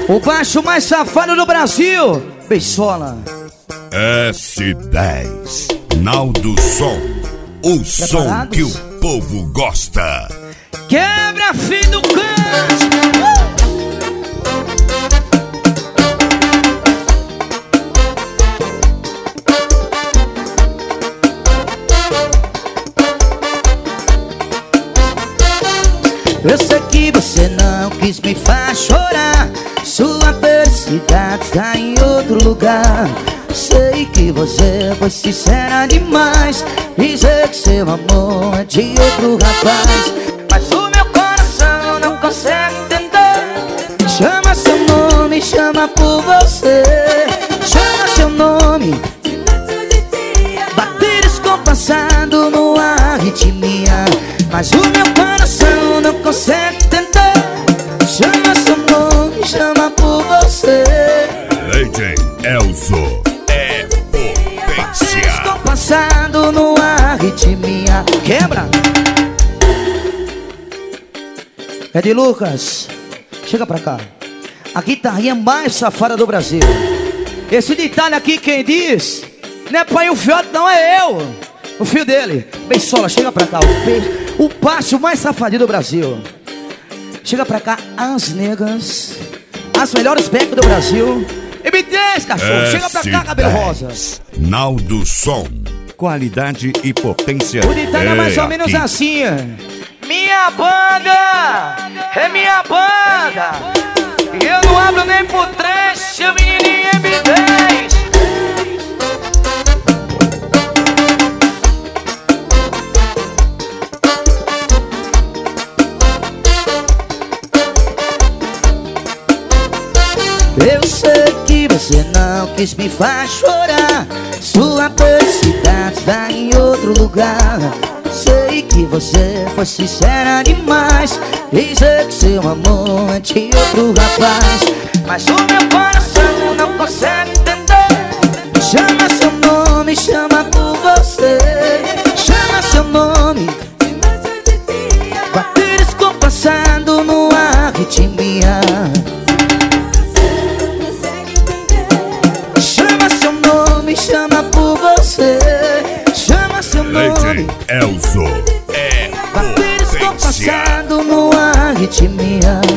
O baixo mais safado do Brasil, Beisola. S10 Naldo Som, o som que o povo gosta. Quebra, filho do cante. Eu sei que você não quis me faz chorar. Sua felicidade está em outro lugar. Sei que você foi sincera demais. Dizer que seu amor é de outro rapaz. Mas o meu coração não consegue entender. Chama seu nome, chama por você. Chama seu nome. Bater descompassado no arritmia. Mas o meu coração não consegue entender. Chama seu nome, chama por você. Legend Elzo é potência. Descompassado no arritmia. Quebra. É de Lucas. Chega pra cá. A guitarrinha mais safada do Brasil. Esse detalhe aqui quem diz não é pai o fiote, não, é eu. O filho dele. Beisola, chega pra cá. O baixo mais safadinho do Brasil. Chega pra cá, as negas, as melhores pecas do Brasil. M10, cachorro, chega pra cá, cabelo rosa. Naldo Som, qualidade e potência. O ditado é mais ou menos assim. Minha banda é minha banda. E eu não abro nem por três, seu menininho M10. Eu sei que você não quis me faz chorar. Sua felicidade está em outro lugar. Sei que você foi sincera demais. Dizer que seu amor é de outro rapaz. Mas o meu coração não consegue entender. Chama seu nome, chama por você. Chama seu nome. Bater descompassado no arritmia. Chama por você. Chama seu nome. Elzo é Bater potência. descompassado no arritmia.